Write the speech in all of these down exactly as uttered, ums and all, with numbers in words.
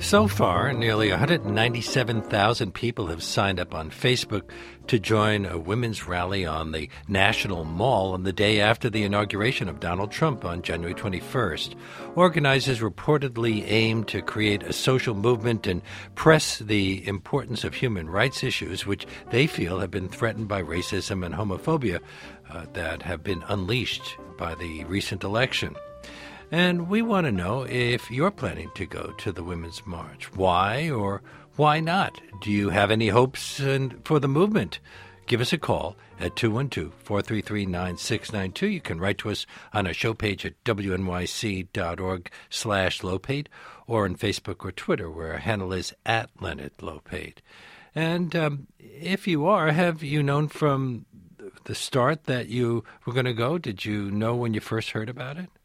So far, nearly one hundred ninety-seven thousand people have signed up on Facebook to join a women's rally on the National Mall on the day after the inauguration of Donald Trump on January twenty-first. Organizers reportedly aim to create a social movement and press the importance of human rights issues, which they feel have been threatened by racism and homophobia uh, that have been unleashed by the recent election. And we want to know if you're planning to go to the Women's March. Why or why not? Do you have any hopes in, for the movement? Give us a call at two one two, four three three, nine six nine two. You can write to us on our show page at W N Y C dot org slash Lopate or on Facebook or Twitter, where our handle is at Leonard Lopate. And um, if you are, have you known from the start that you were going to go? Did you know when you first heard about it?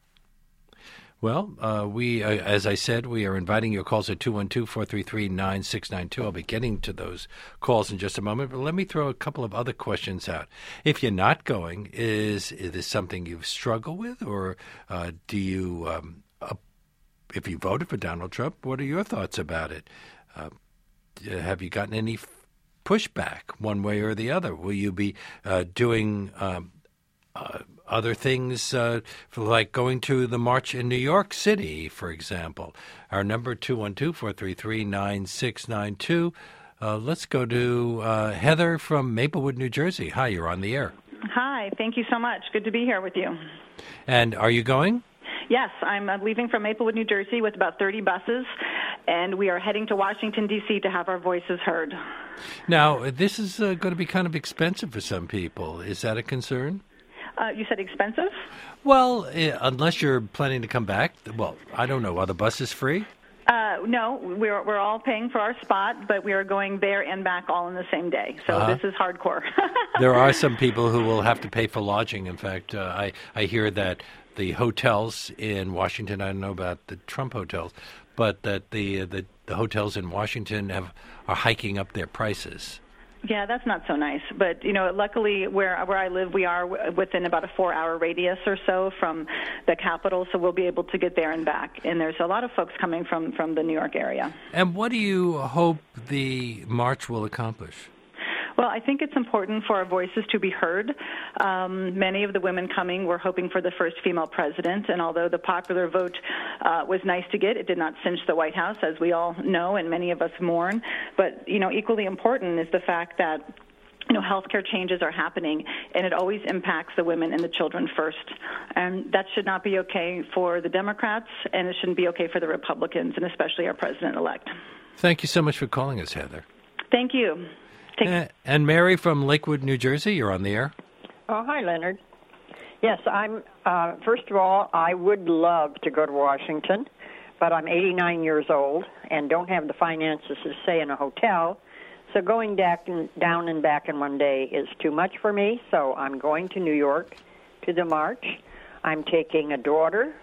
Well, uh, we, uh, as I said, we are inviting your calls at two one two, four three three, nine six nine two. I'll be getting to those calls in just a moment, but let me throw a couple of other questions out. If you're not going, is, is this something you struggle with, or uh, do you, um, uh, if you voted for Donald Trump, what are your thoughts about it? Uh, have you gotten any pushback one way or the other? Will you be uh, doing um, uh, other things, uh, for like going to the march in New York City, for example? Our number, two one two, four three three, nine six nine two. Uh, let's go to uh, Heather from Maplewood, New Jersey. Hi, you're on the air. Hi, thank you so much. Good to be here with you. And are you going? Yes, I'm uh, leaving from Maplewood, New Jersey with about thirty buses, and we are heading to Washington, D C to have our voices heard. Now, this is uh, going to be kind of expensive for some people. Is that a concern? Uh, you said expensive? Well, uh, unless you're planning to come back. Well, I don't know. Are the buses free? Uh, no, we're we're all paying for our spot, but we are going there and back all in the same day. So uh-huh. This is hardcore. There are some people who will have to pay for lodging. In fact, uh, I, I hear that the hotels in Washington, I don't know about the Trump hotels, but that the the, the hotels in Washington have are hiking up their prices. Yeah, that's not so nice. But, you know, luckily where where I live, we are w- within about a four-hour radius or so from the Capitol, so we'll be able to get there and back. And there's a lot of folks coming from, from the New York area. And what do you hope the march will accomplish? Well, I think it's important for our voices to be heard. Um, many of the women coming were hoping for the first female president, and although the popular vote uh, was nice to get, it did not cinch the White House, as we all know, and many of us mourn. But, you know, equally important is the fact that you know, healthcare changes are happening, and it always impacts the women and the children first. And that should not be okay for the Democrats, and it shouldn't be okay for the Republicans, and especially our president-elect. Thank you so much for calling us, Heather. Thank you. Uh, and Mary from Lakewood, New Jersey, you're on the air. Oh, hi, Leonard. Yes, I'm. Uh, first of all, I would love to go to Washington, but I'm eighty-nine years old and don't have the finances to stay in a hotel. So going down and back in one day is too much for me. So I'm going to New York to the march. I'm taking a daughter,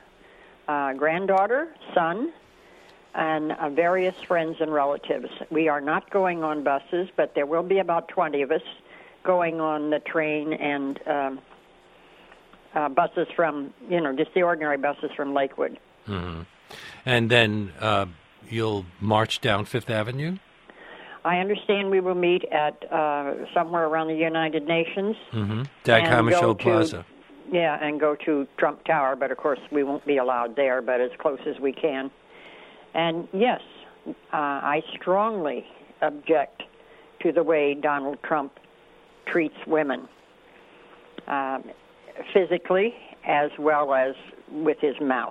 a granddaughter, son, and uh, various friends and relatives. We are not going on buses, but there will be about twenty of us going on the train and um, uh, buses from, you know, just the ordinary buses from Lakewood. Mm-hmm. And then uh, you'll march down Fifth Avenue? I understand we will meet at uh, somewhere around the United Nations. Mm-hmm. Dag Hammarskjöld Plaza. Yeah, and go to Trump Tower, but of course we won't be allowed there, but as close as we can. And yes, uh, I strongly object to the way Donald Trump treats women, um, physically as well as with his mouth.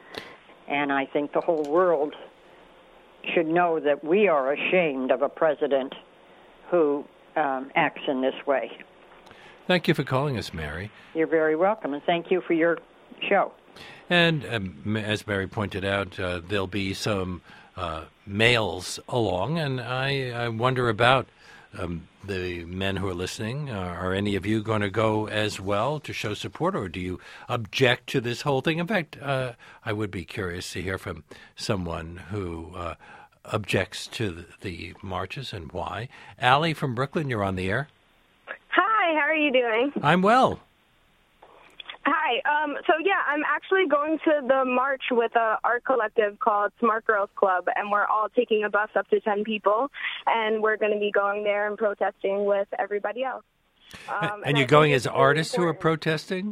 And I think the whole world should know that we are ashamed of a president who um, acts in this way. Thank you for calling us, Mary. You're very welcome, and thank you for your show. And um, as Mary pointed out, uh, there'll be some uh, males along, and I, I wonder about um, the men who are listening. Uh, are any of you going to go as well to show support, or do you object to this whole thing? In fact, uh, I would be curious to hear from someone who uh, objects to the, the marches and why. Allie from Brooklyn, you're on the air. Hi, how are you doing? I'm well. Hi. Um, so, yeah, I'm actually going to the march with a art collective called Smart Girls Club, and we're all taking a bus up to ten people, and we're going to be going there and protesting with everybody else. Um, and, and you're going as artists really who are protesting?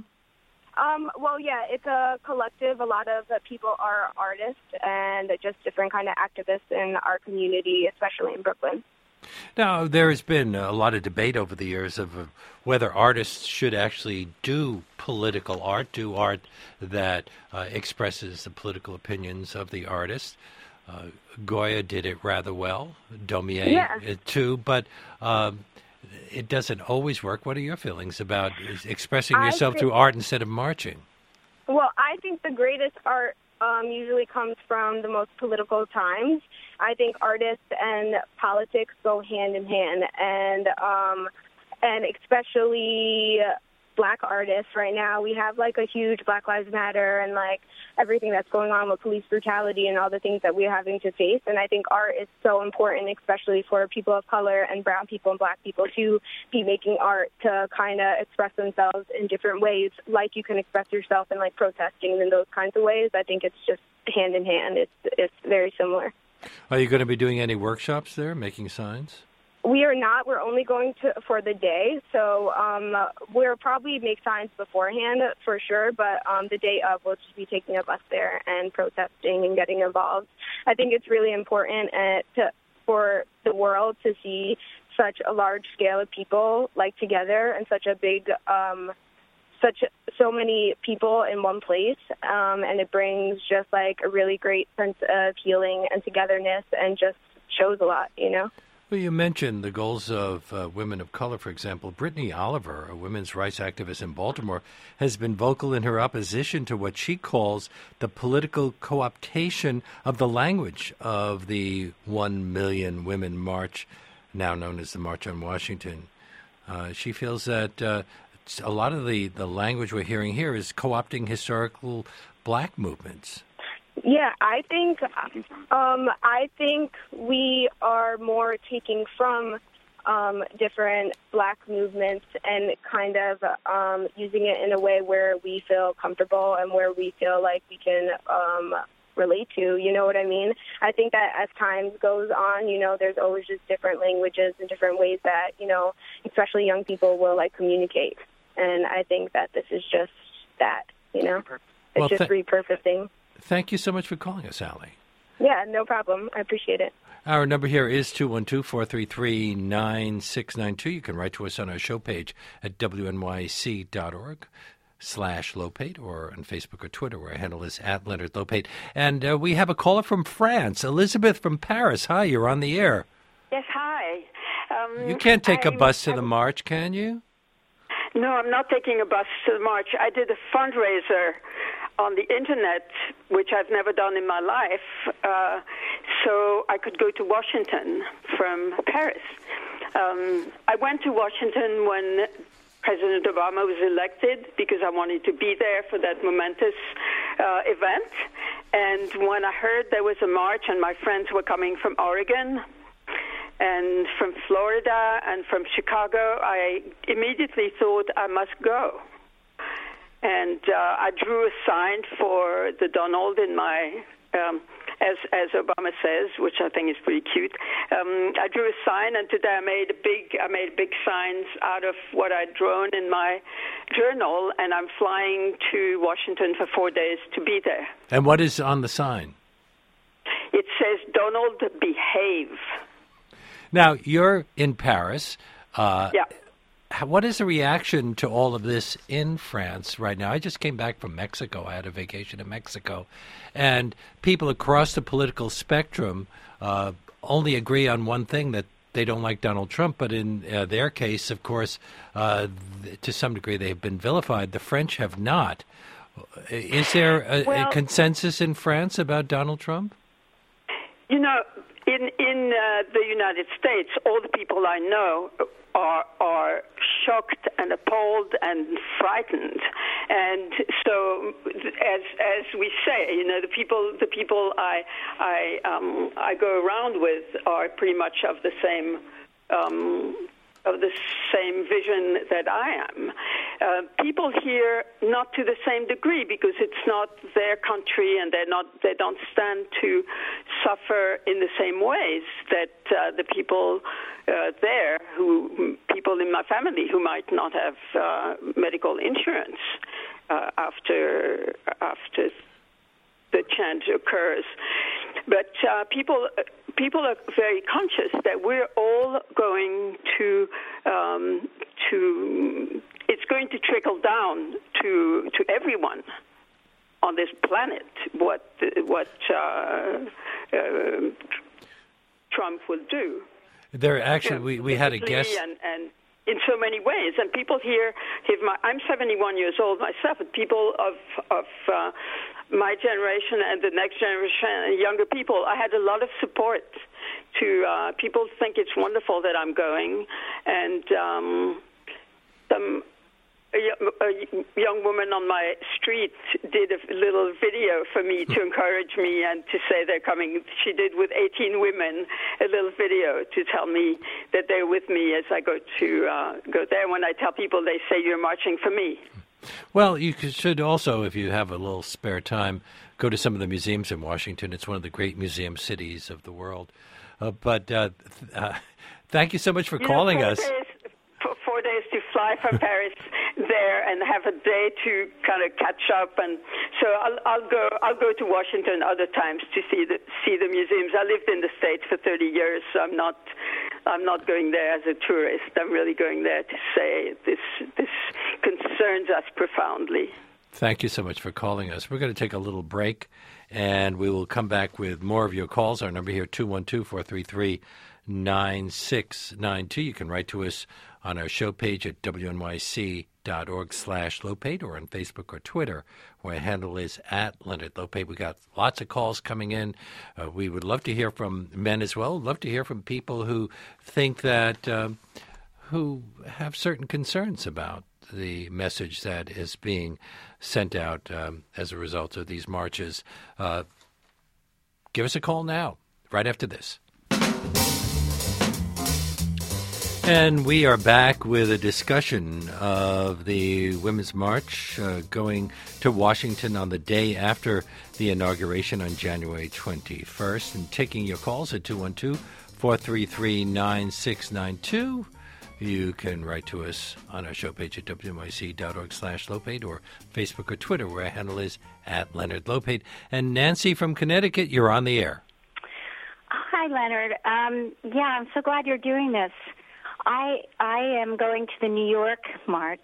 Um, well, yeah, it's a collective. A lot of uh, people are artists and just different kind of activists in our community, especially in Brooklyn. Now, there has been a lot of debate over the years of uh, whether artists should actually do political art, do art that uh, expresses the political opinions of the artist. Uh, Goya did it rather well, Daumier yeah. too, but um, it doesn't always work. What are your feelings about expressing yourself think, through art instead of marching? Well, I think the greatest art um, usually comes from the most political times. I think artists and politics go hand in hand, and um, and especially Black artists right now. We have like a huge Black Lives Matter and like everything that's going on with police brutality and all the things that we're having to face. And I think art is so important, especially for people of color and brown people and Black people to be making art to kind of express themselves in different ways, like you can express yourself in like protesting and those kinds of ways. I think it's just hand in hand. It's it's very similar. Are you going to be doing any workshops there, making signs? We are not. We're only going to for the day, so um, we'll probably make signs beforehand for sure, but um, the day of, we'll just be taking a bus there and protesting and getting involved. I think it's really important uh, to, for the world to see such a large scale of people like together and such a big, um, such so many people in one place, um, and it brings just like a really great sense of healing and togetherness and just shows a lot, you know? Well, you mentioned the goals of uh, women of color, for example. Brittany Oliver, a women's rights activist in Baltimore, has been vocal in her opposition to what she calls the political co-optation of the language of the One Million Women March, now known as the March on Washington. Uh, she feels that uh, a lot of the, the language we're hearing here is co-opting historical Black movements. Yeah, I think um, I think we are more taking from um, different Black movements and kind of um, using it in a way where we feel comfortable and where we feel like we can um, relate to. You know what I mean? I think that as time goes on, you know, there's always just different languages and different ways that, you know, especially young people will like communicate. And I think that this is just that, you know, it's well, just th- repurposing. Thank you so much for calling us, Allie. Yeah, no problem. I appreciate it. Our number here is two one two, four three three, nine six nine two. You can write to us on our show page at W N Y C dot org slash Lopate or on Facebook or Twitter where our handle is at Leonard Lopate. And uh, we have a caller from France, Elizabeth from Paris. Hi, you're on the air. Yes, hi. Um, you can't take I'm, a bus to I'm, the march, can you? No, I'm not taking a bus to the march. I did a fundraiser on the Internet, which I've never done in my life, uh, so I could go to Washington from Paris. Um, I went to Washington when President Obama was elected because I wanted to be there for that momentous uh, event. And when I heard there was a march and my friends were coming from Oregon and from Florida and from Chicago, I immediately thought I must go. And uh, I drew a sign for the Donald in my, um, as as Obama says, which I think is pretty cute. Um, I drew a sign, and today I made a big I made big signs out of what I'd drawn in my journal, and I'm flying to Washington for four days to be there. And what is on the sign? It says, "Donald, behave." Now you're in Paris. Uh, yeah. What is the reaction to all of this in France right now? I just came back from Mexico. I had a vacation in Mexico. And people across the political spectrum uh, only agree on one thing, that they don't like Donald Trump. But in uh, their case, of course, uh, th- to some degree, they've been vilified. The French have not. Is there a, well, a consensus in France about Donald Trump? You know, in, in uh, the United States, all the people I know are are shocked and appalled and frightened, and so as as we say, you know, the people the people I I um, I go around with are pretty much of the same um, of the same vision that I am. uh, people here not to the same degree because it's not their country and they're not they don't stand to suffer in the same ways that uh, the people uh, there who people in my family who might not have uh, medical insurance uh, after after the change occurs. But uh, people people are very conscious that we're all going to um, to it's going to trickle down to to everyone on this planet. What what uh, uh, Trump will do. There actually we, we had a guest. And, and in so many ways, and people here, have my, I'm seventy-one years old myself, but people of of uh, my generation and the next generation and younger people, I had a lot of support. To uh, people think it's wonderful that I'm going, and um, some a, a young woman on my street did a little video for me to encourage me and to say they're coming. She did with eighteen women a little video to tell me that they're with me as I go to uh, go there. When I tell people, they say you're marching for me. Well, you should also, if you have a little spare time, go to some of the museums in Washington. It's one of the great museum cities of the world. Uh, but uh, th- uh, thank you so much for you calling know, us. Days, for four days to fly from Paris there and have a day to kind of catch up, and so I'll, I'll go. I'll go to Washington other times to see the see the museums. I lived in the States for thirty years, so I'm not. I'm not going there as a tourist. I'm really going there to say this. This concerns us profoundly. Thank you so much for calling us. We're going to take a little break, and we will come back with more of your calls. Our number here, two one two, four three three, nine six nine two. You can write to us on our show page at W N Y C dot org slash Lopate or on Facebook or Twitter, where our handle is at Leonard Lopate. We got lots of calls coming in. Uh, we would love to hear from men as well. Love to hear from people who think that, um, who have certain concerns about the message that is being sent out um, as a result of these marches. Uh, give us a call now, right after this. And we are back with a discussion of the Women's March uh, going to Washington on the day after the inauguration on January twenty-first, and taking your calls at two one two, four three three, nine six nine two. You can write to us on our show page at W N Y C dot org slash Lopate or Facebook or Twitter, where our handle is at Leonard Lopate. And Nancy from Connecticut, you're on the air. Hi, Leonard. Um, yeah, I'm so glad you're doing this. I I am going to the New York March,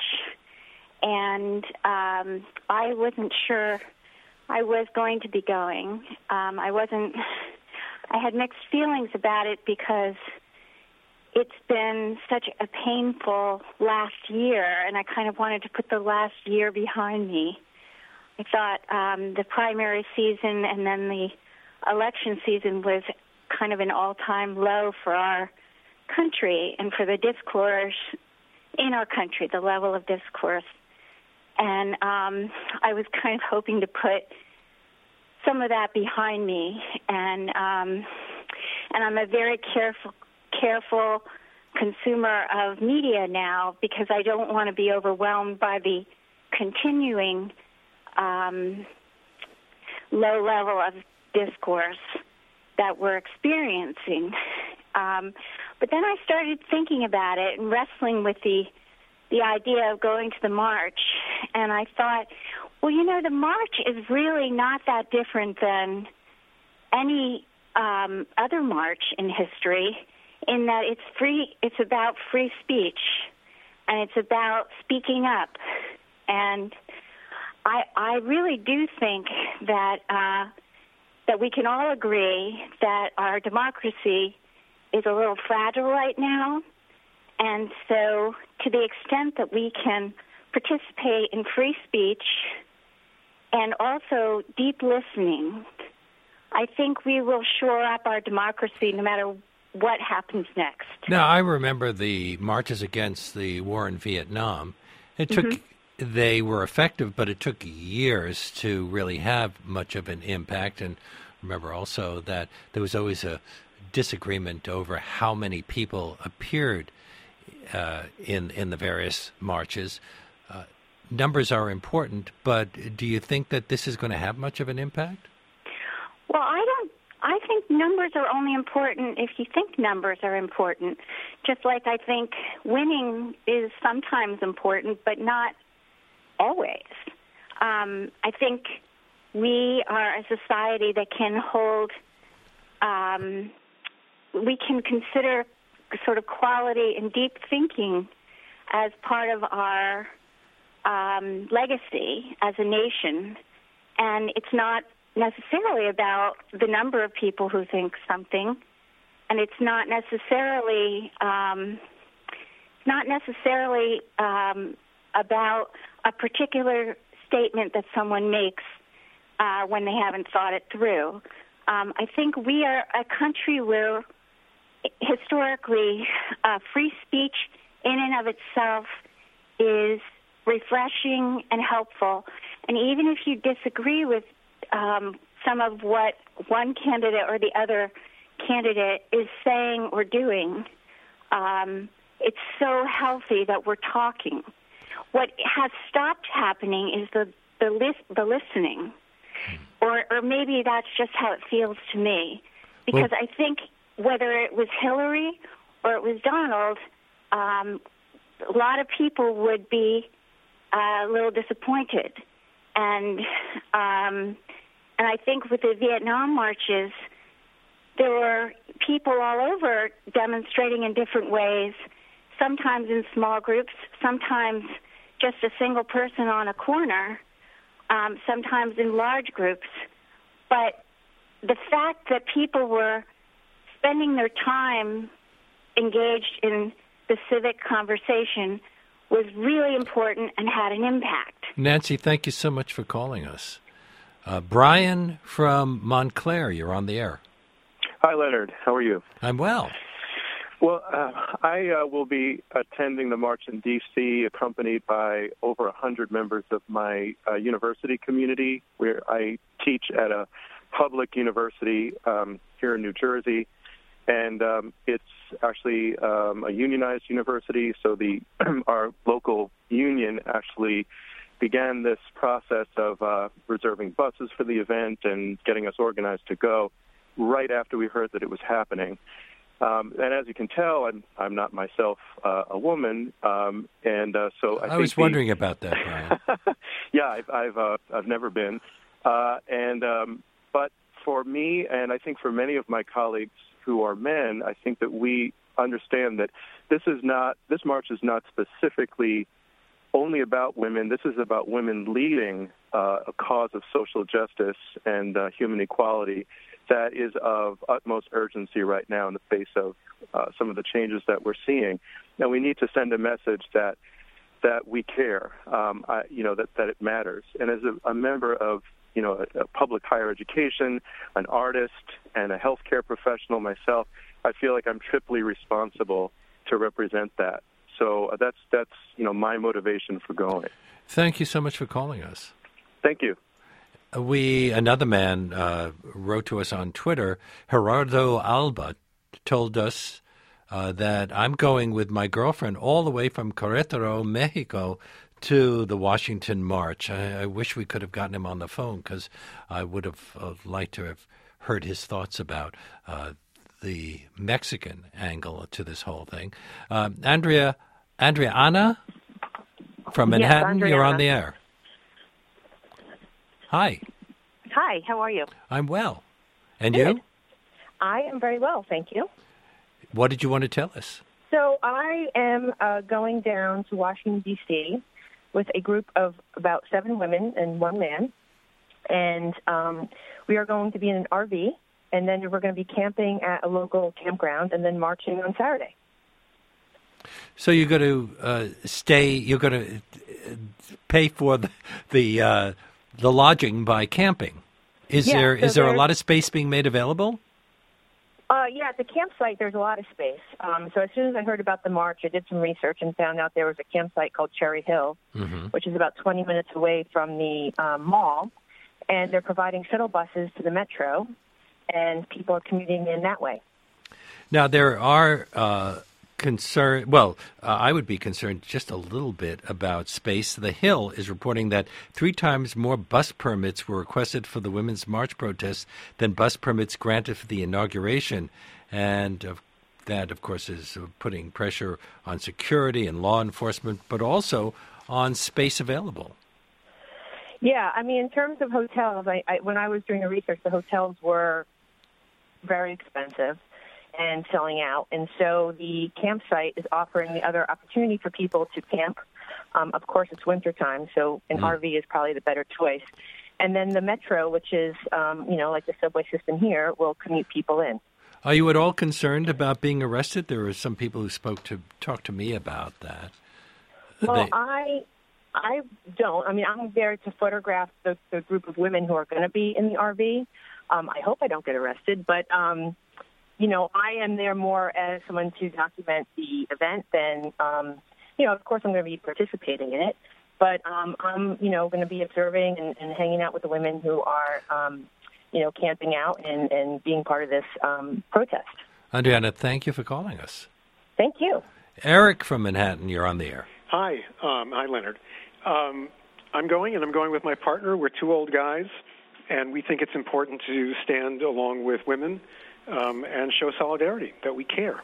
and um, I wasn't sure I was going to be going. Um, I wasn't. I had mixed feelings about it because it's been such a painful last year, and I kind of wanted to put the last year behind me. I thought um, the primary season and then the election season was kind of an all-time low for our country and for the discourse in our country, the level of discourse. And um, I was kind of hoping to put some of that behind me. And um, and I'm a very careful, careful consumer of media now because I don't want to be overwhelmed by the continuing um, low level of discourse that we're experiencing. Um, but then I started thinking about it and wrestling with the the idea of going to the march, and I thought, well, you know, the march is really not that different than any um, other march in history, in that it's free. It's about free speech, and it's about speaking up. And I I really do think that uh, that we can all agree that our democracy is a little fragile right now. And so to the extent that we can participate in free speech and also deep listening, I think we will shore up our democracy no matter what happens next. Now, I remember the marches against the war in Vietnam. It took, mm-hmm. they were effective, but it took years to really have much of an impact. And remember also that there was always a disagreement over how many people appeared uh, in in the various marches. uh, numbers are important, but do you think that this is going to have much of an impact? Well, I don't. I think numbers are only important if you think numbers are important. Just like I think winning is sometimes important, but not always. Um, I think we are a society that can hold, um, we can consider sort of quality and deep thinking as part of our um, legacy as a nation. And it's not necessarily about the number of people who think something, and it's not necessarily um, not necessarily um, about a particular statement that someone makes uh, when they haven't thought it through. Um, I think we are a country where historically uh, free speech in and of itself is refreshing and helpful, and even if you disagree with Um, some of what one candidate or the other candidate is saying or doing, um, it's so healthy that we're talking. What has stopped happening is the the, lis- the listening, or or maybe that's just how it feels to me, because well, I think whether it was Hillary or it was Donald, um, a lot of people would be uh, a little disappointed, and um, And I think with the Vietnam marches, there were people all over demonstrating in different ways, sometimes in small groups, sometimes just a single person on a corner, um, sometimes in large groups. But the fact that people were spending their time engaged in the civic conversation was really important and had an impact. Nancy, thank you so much for calling us. Uh, Brian from Montclair, you're on the air. Hi, Leonard. How are you? I'm well. Well, uh, I uh, will be attending the march in D C accompanied by over one hundred members of my uh, university community, where I teach at a public university um, here in New Jersey. And um, it's actually um, a unionized university, so the our local union actually began this process of uh, reserving buses for the event and getting us organized to go right after we heard that it was happening. Um, and as you can tell, I'm, I'm not myself uh, a woman, um, and uh, so I, I think was wondering the, about that, Brian. yeah, I've I've, uh, I've never been, uh, and um, but for me, and I think for many of my colleagues who are men, I think that we understand that this is not this march is not specifically only about women. This is about women leading uh, a cause of social justice and uh, human equality that is of utmost urgency right now in the face of uh, some of the changes that we're seeing. Now, we need to send a message that that we care, um, I, you know, that, that it matters. And as a, a member of, you know, a, a public higher education, an artist, and a healthcare professional myself, I feel like I'm triply responsible to represent that. So that's, that's you know, my motivation for going. Thank you so much for calling us. Thank you. We, another man uh, wrote to us on Twitter, Gerardo Alba, told us uh, that I'm going with my girlfriend all the way from Querétaro, Mexico, to the Washington March. I, I wish we could have gotten him on the phone because I would have uh, liked to have heard his thoughts about uh, the Mexican angle to this whole thing. Uh, Andrea, Andrea Anna from Manhattan, yes, you're on the air. Hi. Hi, how are you? I'm well. And Good. you? I am very well, thank you. What did you want to tell us? So I am uh, going down to Washington, D C with a group of about seven women and one man. And um, we are going to be in an R V, and then we're going to be camping at a local campground and then marching on Saturday. So you're going to uh, stay, you're going to pay for the the, uh, the lodging by camping. Is yeah, there so is there a lot of space being made available? Uh, yeah, at the campsite, there's a lot of space. Um, so as soon as I heard about the march, I did some research and found out there was a campsite called Cherry Hill, mm-hmm. which is about twenty minutes away from the um, mall. And they're providing shuttle buses to the metro, and people are commuting in that way. Now, there are uh, concerned, well, uh, I would be concerned just a little bit about space. The Hill is reporting that three times more bus permits were requested for the Women's March protests than bus permits granted for the inauguration. And uh, that, of course, is putting pressure on security and law enforcement, but also on space available. Yeah, I mean, in terms of hotels, I, I, when I was doing the research, the hotels were very expensive and selling out. And so the campsite is offering the other opportunity for people to camp. Um, of course, it's wintertime, so an mm. R V is probably the better choice. And then the metro, which is, um, you know, like the subway system here, will commute people in. Are you at all concerned about being arrested? There were some people who spoke to talked to me about that. Well, they... I I don't. I mean, I'm there to photograph the, the group of women who are going to be in the R V. Um, I hope I don't get arrested, but... Um, You know, I am there more as someone to document the event than, um, you know, of course I'm going to be participating in it, but um, I'm, you know, going to be observing and, and hanging out with the women who are, um, you know, camping out and, and being part of this um, protest. Adriana, thank you for calling us. Thank you. Eric from Manhattan, you're on the air. Hi. Um, hi, Leonard. Um, I'm going, and I'm going with my partner. We're two old guys, and we think it's important to stand along with women Um, and show solidarity, that we care.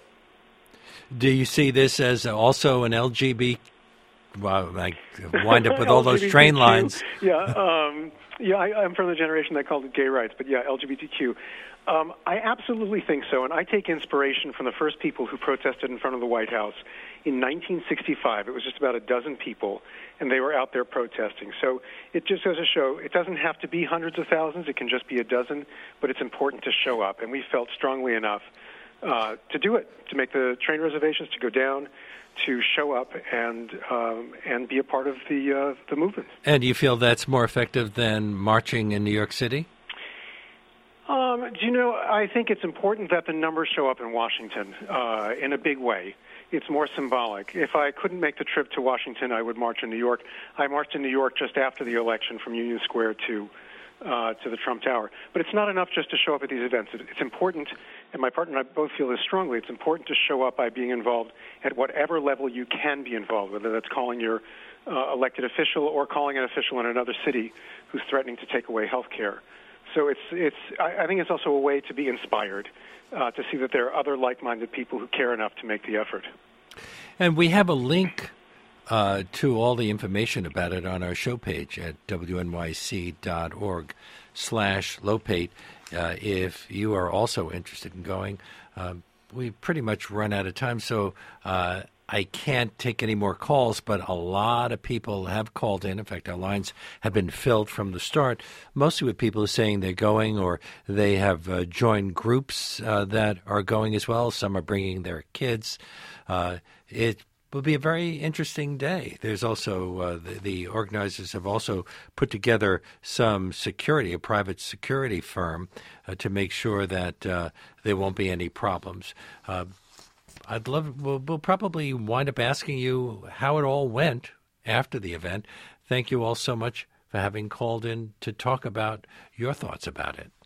Do you see this as also an L G B T? Well, I wind up with all those train lines. Yeah, um, yeah. I, I'm from the generation that called it gay rights, but yeah, L G B T Q. Um, I absolutely think so, and I take inspiration from the first people who protested in front of the White House in nineteen sixty-five. It was just about a dozen people, and they were out there protesting. So it just goes to show it doesn't have to be hundreds of thousands. It can just be a dozen, but it's important to show up. And we felt strongly enough uh, to do it, to make the train reservations, to go down, to show up and um, and be a part of the uh, the movement. And you feel that's more effective than marching in New York City? Um, do you know, I think it's important that the numbers show up in Washington uh, in a big way. It's more symbolic. If I couldn't make the trip to Washington, I would march in New York. I marched in New York just after the election from Union Square to uh, to the Trump Tower. But it's not enough just to show up at these events. It's important, and my partner and I both feel this strongly, it's important to show up by being involved at whatever level you can be involved, whether that's calling your uh, elected official or calling an official in another city who's threatening to take away health care. So it's it's. I, I think it's also a way to be inspired, uh, to see that there are other like-minded people who care enough to make the effort. And we have a link uh, to all the information about it on our show page at W N Y C dot org slash Lopate. Uh, if you are also interested in going, um, we've pretty much run out of time, so uh, I can't take any more calls, but a lot of people have called in. In fact, our lines have been filled from the start, mostly with people saying they're going or they have uh, joined groups uh, that are going as well. Some are bringing their kids. Uh, it will be a very interesting day. There's also uh, the, the organizers have also put together some security, a private security firm, uh, to make sure that uh, there won't be any problems. Uh, I'd love. We'll, we'll probably wind up asking you how it all went after the event. Thank you all so much for having called in to talk about your thoughts about it.